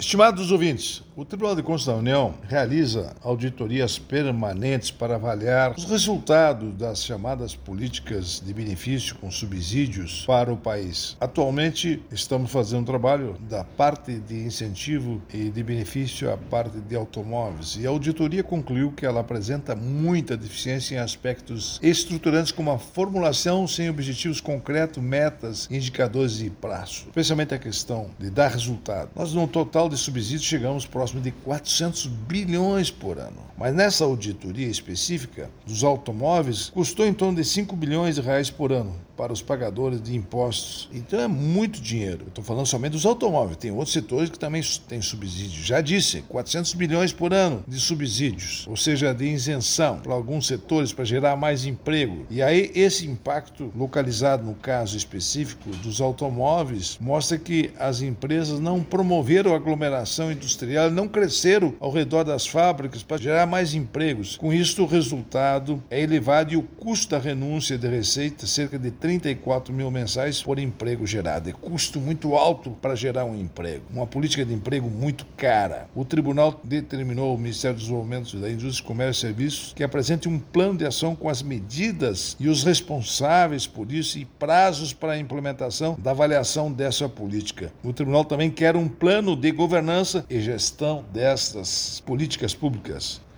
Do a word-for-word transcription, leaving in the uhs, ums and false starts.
Estimados ouvintes, o Tribunal de Contas da União realiza auditorias permanentes para avaliar os resultados das chamadas políticas de benefício com subsídios para o país. Atualmente, estamos fazendo um trabalho da parte de incentivo e de benefício à parte de automóveis, e a auditoria concluiu que ela apresenta muita deficiência em aspectos estruturantes como a formulação sem objetivos concretos, metas, indicadores e prazos, especialmente a questão de dar resultado. Nós, no total de subsídios, chegamos próximo de quatrocentos bilhões por ano. Mas nessa auditoria específica dos automóveis, custou em torno de cinco bilhões de reais por ano para os pagadores de impostos. Então é muito dinheiro. Eu estou falando somente dos automóveis. Tem outros setores que também têm subsídios. Já disse, quatrocentos bilhões por ano de subsídios, ou seja, de isenção para alguns setores para gerar mais emprego. E aí esse impacto localizado no caso específico dos automóveis mostra que as empresas não promoveram a aglomeração industrial, não cresceram ao redor das fábricas para gerar mais empregos. Com isso, o resultado é elevado e o custo da renúncia de receita, cerca de trinta e quatro mil mensais por emprego gerado. É custo muito alto para gerar um emprego. Uma política de emprego muito cara. O tribunal determinou ao Ministério do Desenvolvimento da Indústria, Comércio e Serviços que apresente um plano de ação com as medidas e os responsáveis por isso e prazos para a implementação da avaliação dessa política. O tribunal também quer um plano de governança e gestão destas políticas públicas.